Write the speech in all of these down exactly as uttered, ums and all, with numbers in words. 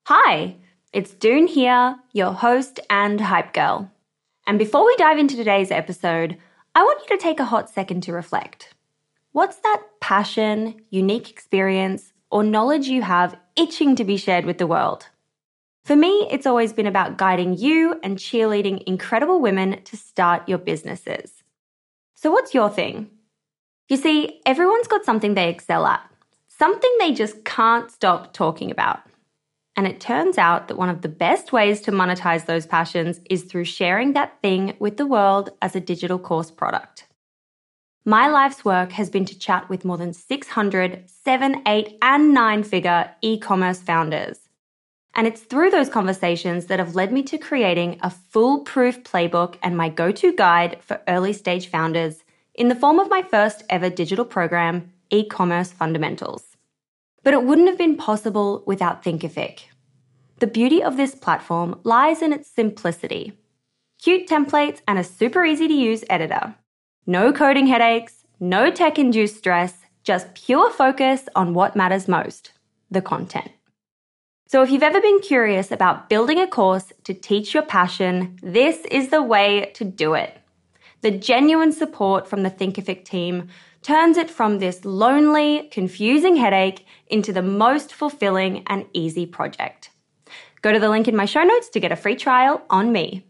Hi, it's Doone here, your host and hype girl. And before we dive into today's episode, I want you to take a hot second to reflect. What's that passion, unique experience, or knowledge you have itching to be shared with the world? For me, it's always been about guiding you and cheerleading incredible women to start your businesses. So what's your thing? You see, everyone's got something they excel at, something they just can't stop talking about. And it turns out that one of the best ways to monetize those passions is through sharing that thing with the world as a digital course product. My life's work has been to chat with more than six hundred seven, eight, and nine-figure e-commerce founders. And it's through those conversations that have led me to creating a foolproof playbook and my go-to guide for early-stage founders in the form of my first ever digital program, E-commerce Fundamentals. But it wouldn't have been possible without Thinkific. The beauty of this platform lies in its simplicity. Cute templates and a super easy to use editor. No coding headaches, no tech-induced stress, just pure focus on what matters most, the content. So if you've ever been curious about building a course to teach your passion, this is the way to do it. The genuine support from the Thinkific team turns it from this lonely, confusing headache into the most fulfilling and easy project. Go to the link in my show notes to get a free trial on me.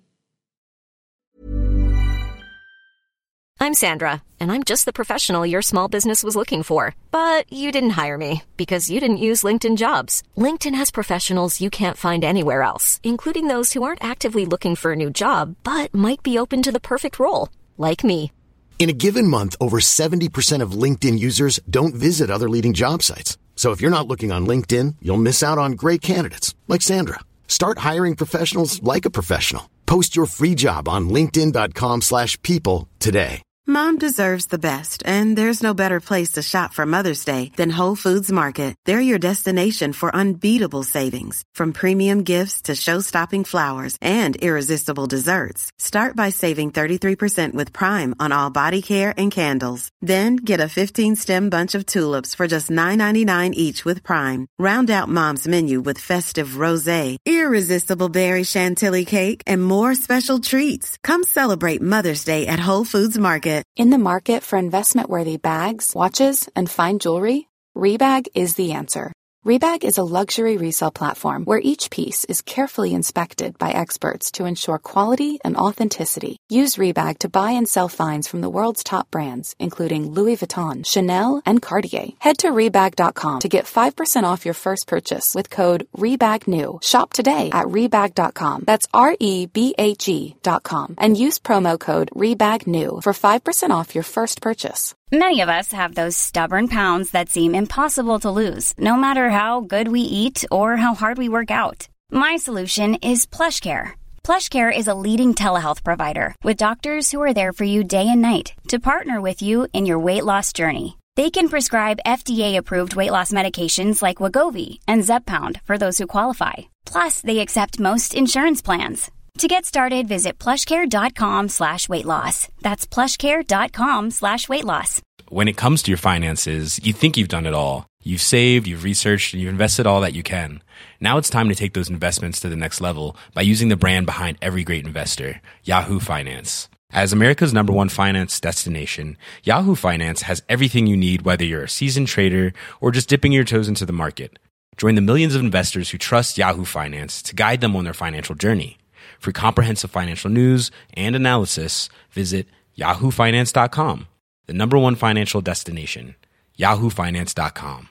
I'm Sandra, and I'm just the professional your small business was looking for. But you didn't hire me because you didn't use LinkedIn Jobs. LinkedIn has professionals you can't find anywhere else, including those who aren't actively looking for a new job, but might be open to the perfect role, like me. In a given month, over seventy percent of LinkedIn users don't visit other leading job sites. So if you're not looking on LinkedIn, you'll miss out on great candidates like Sandra. Start hiring professionals like a professional. Post your free job on linkedin.com slash people today. Mom deserves the best, and there's no better place to shop for Mother's Day than Whole Foods Market. They're your destination for unbeatable savings, from premium gifts to show-stopping flowers and irresistible desserts. Start by saving thirty-three percent with Prime on all body care and candles. Then get a fifteen-stem bunch of tulips for just nine ninety-nine each with Prime. Round out Mom's menu with festive rosé, irresistible berry chantilly cake, and more special treats. Come celebrate Mother's Day at Whole Foods Market. In the market for investment-worthy bags, watches, and fine jewelry, Rebag is the answer. Rebag is a luxury resale platform where each piece is carefully inspected by experts to ensure quality and authenticity. Use Rebag to buy and sell finds from the world's top brands, including Louis Vuitton, Chanel, and Cartier. Head to Rebag dot com to get five percent off your first purchase with code REBAGNEW. Shop today at Rebag dot com. That's R E B A G dot com. And use promo code REBAGNEW for five percent off your first purchase. Many of us have those stubborn pounds that seem impossible to lose, no matter how good we eat or how hard we work out. My solution is PlushCare. PlushCare is a leading telehealth provider with doctors who are there for you day and night to partner with you in your weight loss journey. They can prescribe F D A-approved weight loss medications like Wegovy and Zepbound for those who qualify. Plus, they accept most insurance plans. To get started, visit plushcare.com slash weight loss. That's plushcare.com slash weight loss. When it comes to your finances, you think you've done it all. You've saved, you've researched, and you've invested all that you can. Now it's time to take those investments to the next level by using the brand behind every great investor, Yahoo Finance. As America's number one finance destination, Yahoo Finance has everything you need, whether you're a seasoned trader or just dipping your toes into the market. Join the millions of investors who trust Yahoo Finance to guide them on their financial journey. For comprehensive financial news and analysis, visit yahoo finance dot com, the number one financial destination, yahoo finance dot com.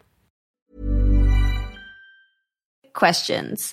Questions.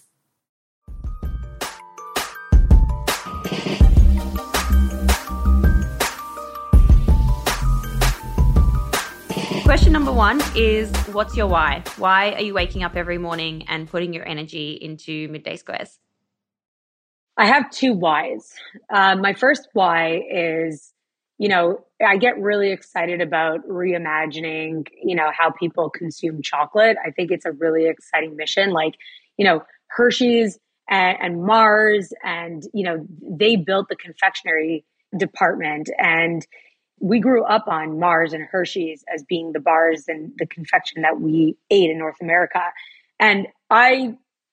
Question number one is, what's your why? Why are you waking up every morning and putting your energy into Midday Squares? I have two whys. Uh, my first why is, you know, I get really excited about reimagining, you know, how people consume chocolate. I think it's a really exciting mission. Like, you know, Hershey's and, and Mars, and, you know, they built the confectionery department, and we grew up on Mars and Hershey's as being the bars and the confection that we ate in North America. And I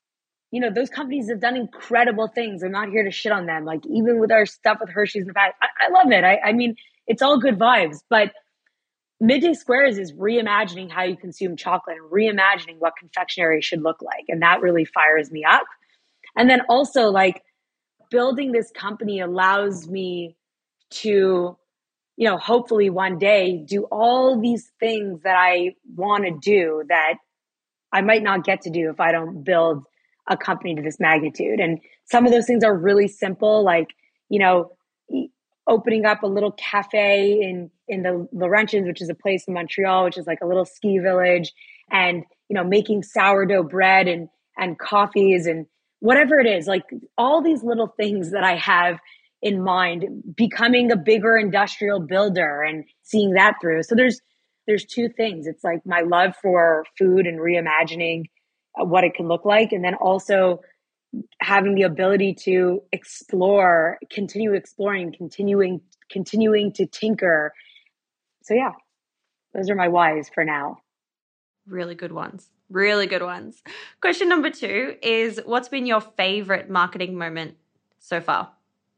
you know, those companies have done incredible things. I'm not here to shit on them. Like even with our stuff with Hershey's in the past, I, I love it. I, I mean, it's all good vibes, but Midday Squares is reimagining how you consume chocolate and reimagining what confectionery should look like. And that really fires me up. And then also like building this company allows me to, you know, hopefully one day do all these things that I want to do that I might not get to do if I don't build a company to this magnitude. And some of those things are really simple, like, you know, opening up a little cafe in, in the Laurentians, which is a place in Montreal, which is like a little ski village, and, you know, making sourdough bread and, and coffees and whatever it is, like all these little things that I have in mind, becoming a bigger industrial builder and seeing that through. So there's, there's two things. It's like my love for food and reimagining what it can look like. And then also having the ability to explore, continue exploring, continuing, continuing to tinker. So yeah, those are my whys for now. Really good ones. Really good ones. Question number two is, what's been your favorite marketing moment so far?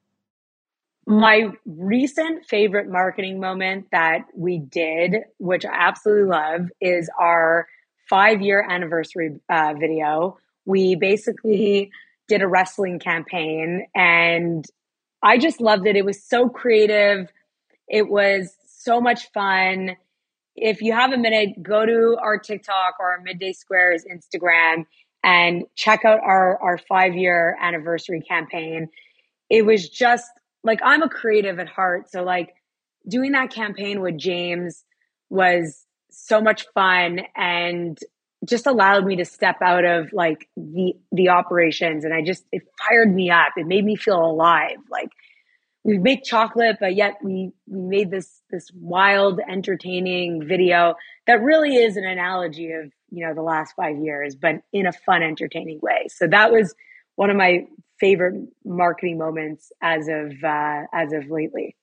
My recent favorite marketing moment that we did, which I absolutely love, is our five-year anniversary uh, video. We basically did a wrestling campaign and I just loved it. It was so creative. It was so much fun. If you have a minute, go to our TikTok or our Midday Squares Instagram and check out our, our five-year anniversary campaign. It was just like, I'm a creative at heart. So like doing that campaign with James was so much fun and just allowed me to step out of like the, the operations. And I just, it fired me up. It made me feel alive. Like we make chocolate, but yet we, we made this, this wild, entertaining video that really is an analogy of, you know, the last five years, but in a fun, entertaining way. So that was one of my favorite marketing moments as of, uh, as of lately.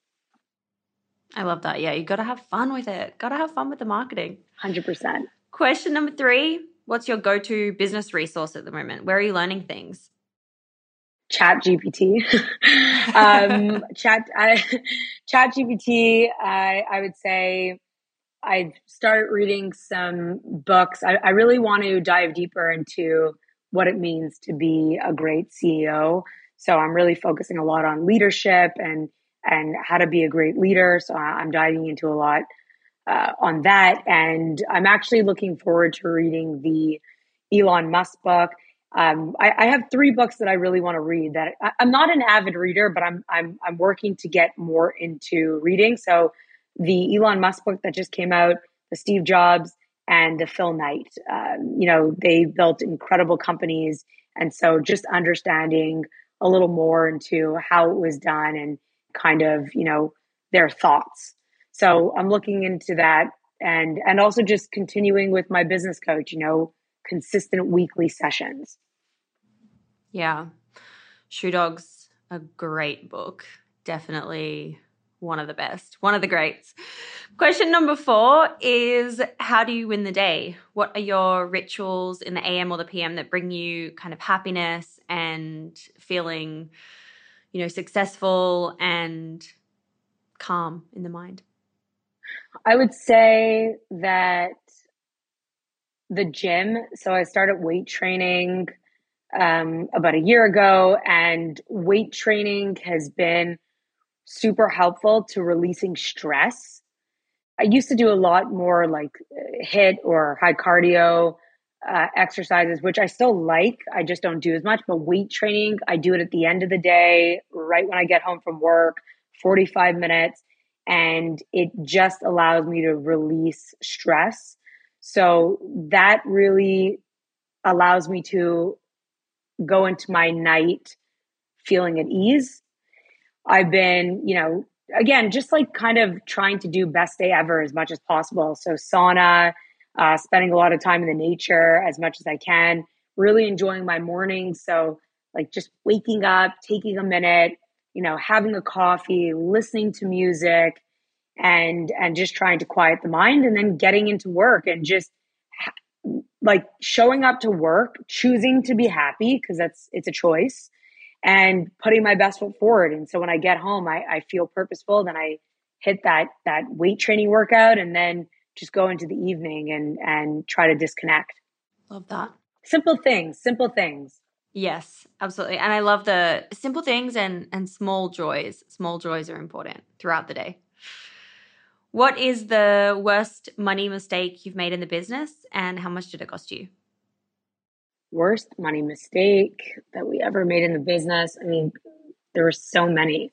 I love that. Yeah. You got to have fun with it. Got to have fun with the marketing. one hundred percent. Question number three. What's your go-to business resource at the moment? Where are you learning things? Chat G P T. um, chat, I, Chat G P T, I, I would say I've started reading some books. I, I really want to dive deeper into what it means to be a great C E O. So I'm really focusing a lot on leadership and, and how to be a great leader. So I'm diving into a lot uh, on that. And I'm actually looking forward to reading the Elon Musk book. Um, I, I have three books that I really want to read. That I, I'm not an avid reader, but I'm I'm I'm working to get more into reading. So the Elon Musk book that just came out, the Steve Jobs and the Phil Knight. Um, you know, they built incredible companies, and so just understanding a little more into how it was done and kind of, you know, their thoughts. So I'm looking into that, and and also just continuing with my business coach. You know, consistent weekly sessions. Yeah. Shoe Dog's a great book. Definitely one of the best, one of the greats. Question number four is, how do you win the day? What are your rituals in the A M or the P M that bring you kind of happiness and feeling, you know, successful and calm in the mind? I would say that the gym. So I started weight training um, about a year ago, and weight training has been super helpful to releasing stress. I used to do a lot more like HIIT or high cardio uh, exercises, which I still like. I just don't do as much. But weight training, I do it at the end of the day, right when I get home from work, forty-five minutes. And it just allows me to release stress. So that really allows me to go into my night feeling at ease. I've been, you know, again, just like kind of trying to do best day ever as much as possible. So sauna, uh, spending a lot of time in the nature as much as I can, really enjoying my mornings. So like just waking up, taking a minute, you know, having a coffee, listening to music, and and just trying to quiet the mind, and then getting into work and just like showing up to work, choosing to be happy, because that's, it's a choice, and putting my best foot forward. And so when I get home, I, I feel purposeful. Then I hit that, that weight training workout, and then just go into the evening and, and try to disconnect. Love that. Simple things, simple things. Yes, absolutely. And I love the simple things and, and small joys. Small joys are important throughout the day. What is the worst money mistake you've made in the business, and how much did it cost you? Worst money mistake that we ever made in the business. I mean, there were so many.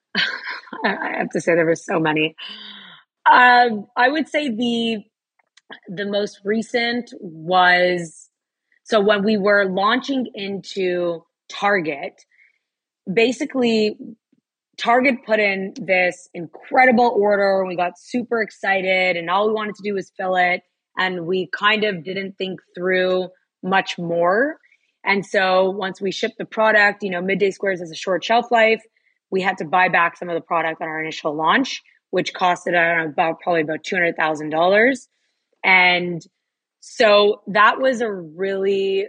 I have to say there were so many. Um, I would say the the most recent was, so when we were launching into Target, basically Target put in this incredible order, and we got super excited, and all we wanted to do was fill it. And we kind of didn't think through much more. And so once we shipped the product, you know, Midday Squares has a short shelf life. We had to buy back some of the product on our initial launch, which costed I don't know, about probably about two hundred thousand dollars. And so that was a really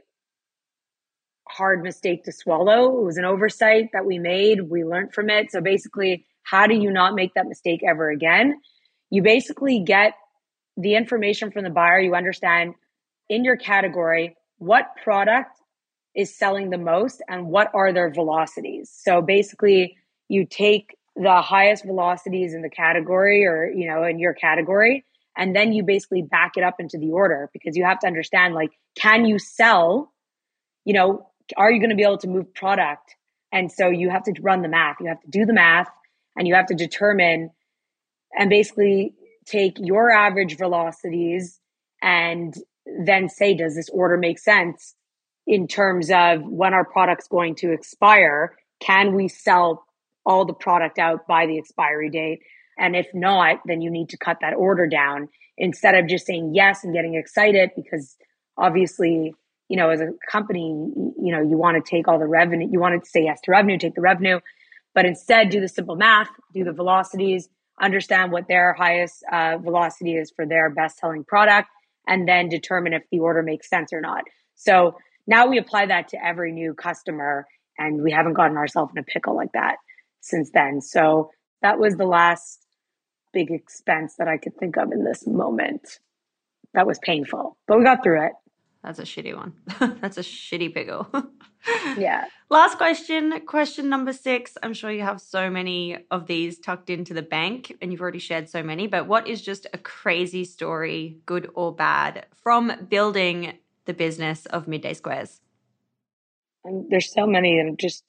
hard mistake to swallow. It was an oversight that we made. We learned from it. So basically, how do you not make that mistake ever again? You basically get the information from the buyer. You understand in your category what product is selling the most and what are their velocities. So basically, you take the highest velocities in the category, or, you know, in your category, and then you basically back it up into the order, because you have to understand, like, can you sell, you know, are you going to be able to move product? And so you have to run the math. You have to do the math, and you have to determine and basically take your average velocities and then say, does this order make sense in terms of when our product's going to expire? Can we sell all the product out by the expiry date? And if not, then you need to cut that order down, instead of just saying yes and getting excited, because obviously, you know, as a company, you know, you want to take all the revenue, you want to say yes to revenue, take the revenue, but instead do the simple math, do the velocities, understand what their highest uh, velocity is for their best selling product, and then determine if the order makes sense or not. So now we apply that to every new customer, and we haven't gotten ourselves in a pickle like that since then. So that was the last big expense that I could think of in this moment. That was painful, but we got through it. That's a shitty one. That's a shitty pickle. Yeah. Last question, question number six. I'm sure you have so many of these tucked into the bank, and you've already shared so many, but what is just a crazy story, good or bad, from building the business of Midday Squares? And there's so many, and just,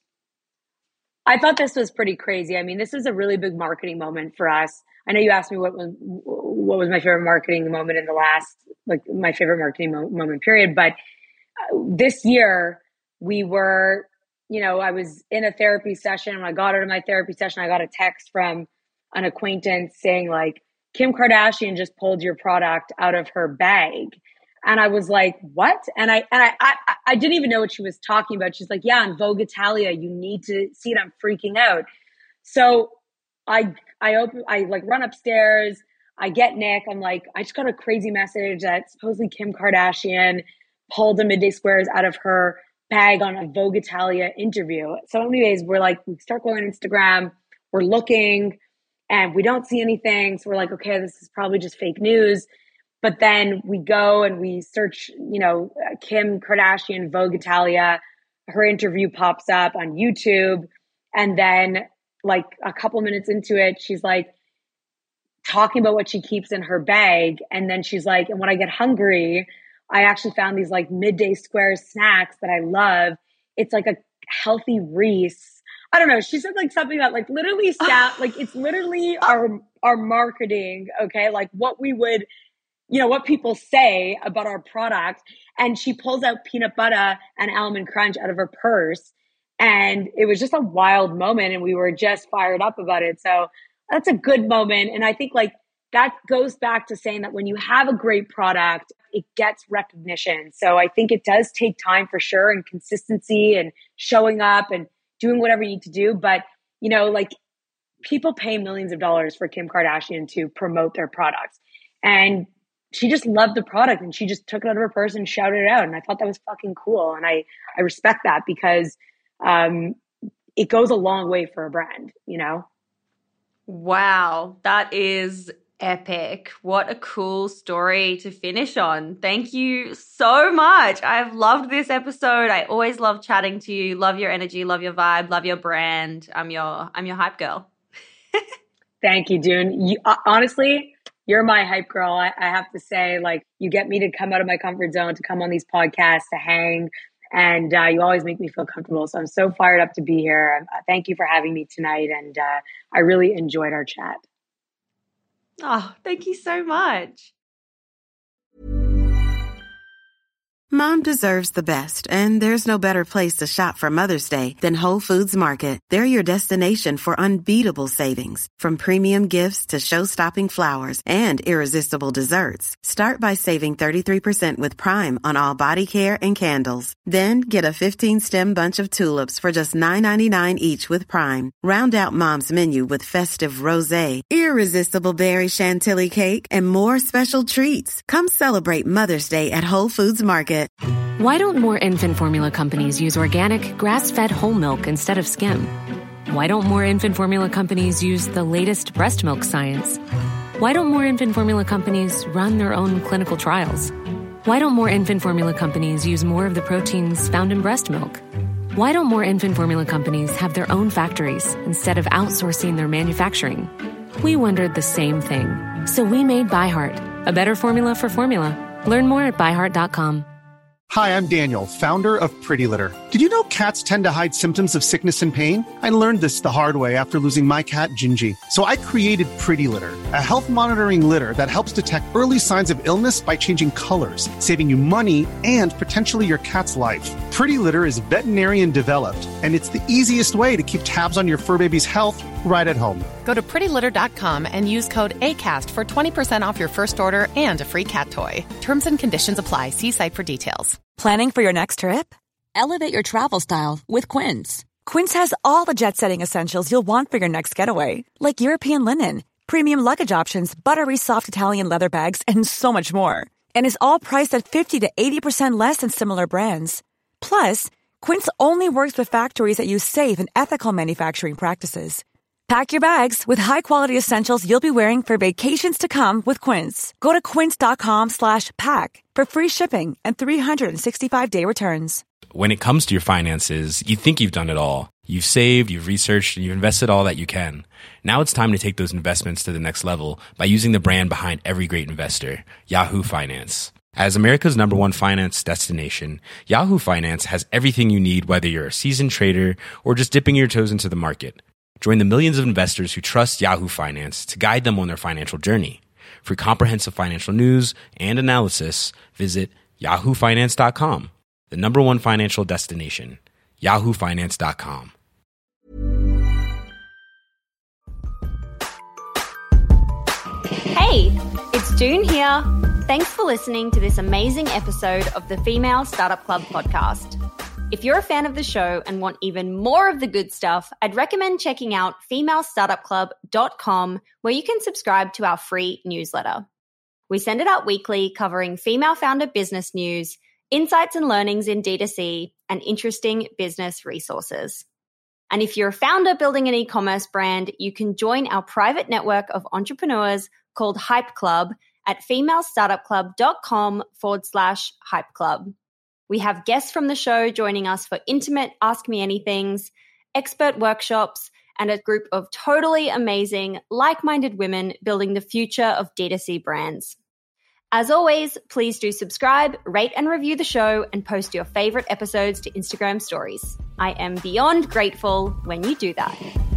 I thought this was pretty crazy. I mean, this is a really big marketing moment for us. I know you asked me what was, what was my favorite marketing moment in the last, like my favorite marketing mo- moment period. But uh, this year we were, you know, I was in a therapy session. When I got out of my therapy session, I got a text from an acquaintance saying, like, Kim Kardashian just pulled your product out of her bag. And I was like, what? And I, and I, I, I didn't even know what she was talking about. She's like, yeah, on Vogue Italia, you need to see it. I'm freaking out. So I, I open, I like run upstairs. I get Nick. I'm like, I just got a crazy message that supposedly Kim Kardashian pulled a Midday Squares out of her bag on a Vogue Italia interview. So anyways, we're like, we start going on Instagram, we're looking, and we don't see anything. So we're like, okay, this is probably just fake news. But then we go and we search, you know, Kim Kardashian, Vogue Italia, her interview pops up on YouTube. And then like a couple minutes into it, she's like talking about what she keeps in her bag. And then she's like, and when I get hungry, I actually found these like Midday Squares snacks that I love. It's like a healthy Reese. I don't know. She said like something that like literally sound like it's literally our, our marketing. Okay. Like what we would, you know, what people say about our product. And she pulls out peanut butter and almond crunch out of her purse. And it was just a wild moment, and we were just fired up about it. So that's a good moment. And I think like that goes back to saying that when you have a great product, it gets recognition. So I think it does take time for sure, and consistency and showing up and doing whatever you need to do. But, you know, like people pay millions of dollars for Kim Kardashian to promote their products. And she just loved the product and she just took it out of her purse and shouted it out. And I thought that was fucking cool. And I, I respect that because um, it goes a long way for a brand, you know? Wow, that is epic. What a cool story to finish on. Thank you so much. I've loved this episode. I always love chatting to you. Love your energy, love your vibe, love your brand. I'm your I'm your hype girl. Thank you, Dune. You, uh, honestly, you're my hype girl. I, I have to say, like, you get me to come out of my comfort zone, to come on these podcasts, to hang, and uh, you always make me feel comfortable. So I'm so fired up to be here. Uh, thank you for having me tonight, and uh, I really enjoyed our chat. Oh, thank you so much. Mom deserves the best, and there's no better place to shop for Mother's Day than Whole Foods Market. They're your destination for unbeatable savings, from premium gifts to show-stopping flowers and irresistible desserts. Start by saving thirty-three percent with Prime on all body care and candles. Then get a fifteen-stem bunch of tulips for just nine ninety-nine each with Prime. Round out Mom's menu with festive rosé, irresistible berry chantilly cake, and more special treats. Come celebrate Mother's Day at Whole Foods Market. Why don't more infant formula companies use organic, grass-fed whole milk instead of skim? Why don't more infant formula companies use the latest breast milk science? Why don't more infant formula companies run their own clinical trials? Why don't more infant formula companies use more of the proteins found in breast milk? Why don't more infant formula companies have their own factories instead of outsourcing their manufacturing? We wondered the same thing. So we made ByHeart, a better formula for formula. Learn more at by heart dot com. Hi, I'm Daniel, founder of Pretty Litter. Did you know cats tend to hide symptoms of sickness and pain? I learned this the hard way after losing my cat, Gingy. So I created Pretty Litter, a health monitoring litter that helps detect early signs of illness by changing colors, saving you money and potentially your cat's life. Pretty Litter is veterinarian developed, and it's the easiest way to keep tabs on your fur baby's health right at home. Go to pretty litter dot com and use code ACAST for twenty percent off your first order and a free cat toy. Terms and conditions apply. See site for details. Planning for your next trip? Elevate your travel style with Quince. Quince has all the jet-setting essentials you'll want for your next getaway, like European linen, premium luggage options, buttery soft Italian leather bags, and so much more. And is all priced at fifty to eighty percent less than similar brands. Plus, Quince only works with factories that use safe and ethical manufacturing practices. Pack your bags with high-quality essentials you'll be wearing for vacations to come with Quince. Go to quince dot com slash pack for free shipping and three sixty-five day returns. When it comes to your finances, you think you've done it all. You've saved, you've researched, and you've invested all that you can. Now it's time to take those investments to the next level by using the brand behind every great investor, Yahoo Finance. As America's number one finance destination, Yahoo Finance has everything you need, whether you're a seasoned trader or just dipping your toes into the market. Join the millions of investors who trust Yahoo Finance to guide them on their financial journey. For comprehensive financial news and analysis, visit yahoo finance dot com, the number one financial destination, yahoo finance dot com. Hey, it's June here. Thanks for listening to this amazing episode of the Female Startup Club podcast. If you're a fan of the show and want even more of the good stuff, I'd recommend checking out female startup club dot com, where you can subscribe to our free newsletter. We send it out weekly, covering female founder business news, insights and learnings in D two C, and interesting business resources. And if you're a founder building an e-commerce brand, you can join our private network of entrepreneurs called Hype Club at female startup club dot com forward slash hype club. We have guests from the show joining us for intimate Ask Me Anythings, expert workshops, and a group of totally amazing, like-minded women building the future of D two C brands. As always, please do subscribe, rate and review the show, and post your favorite episodes to Instagram stories. I am beyond grateful when you do that.